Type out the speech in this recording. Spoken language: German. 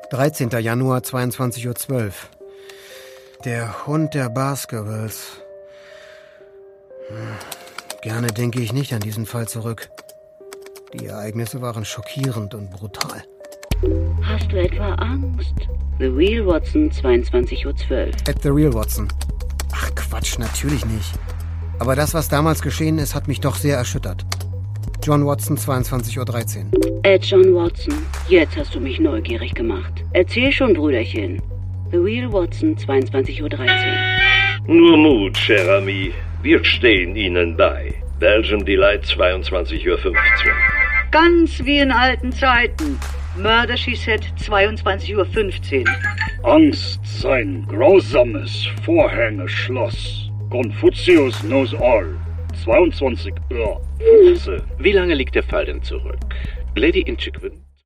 13. Januar, 22:12 Uhr. Der Hund der Baskervilles. Gerne denke ich nicht an diesen Fall zurück. Die Ereignisse waren schockierend und brutal. Hast du etwa Angst? The Real Watson, 22:12 Uhr. At The Real Watson. Ach Quatsch, natürlich nicht. Aber das, was damals geschehen ist, hat mich doch sehr erschüttert. John Watson, 22:13 Uhr. John Watson, jetzt hast du mich neugierig gemacht. Erzähl schon, Brüderchen. The Real Watson, 22:13 Uhr. Nur Mut, cher Ami. Wir stehen Ihnen bei. Belgium Delight, 22:15 Uhr. Ganz wie in alten Zeiten. Murder, she said, 22:15 Uhr. Angst sein grausames Vorhängeschloss. Confucius knows all. 22:15 Uhr. Wie lange liegt der Fall denn zurück? Lady Inchiquin?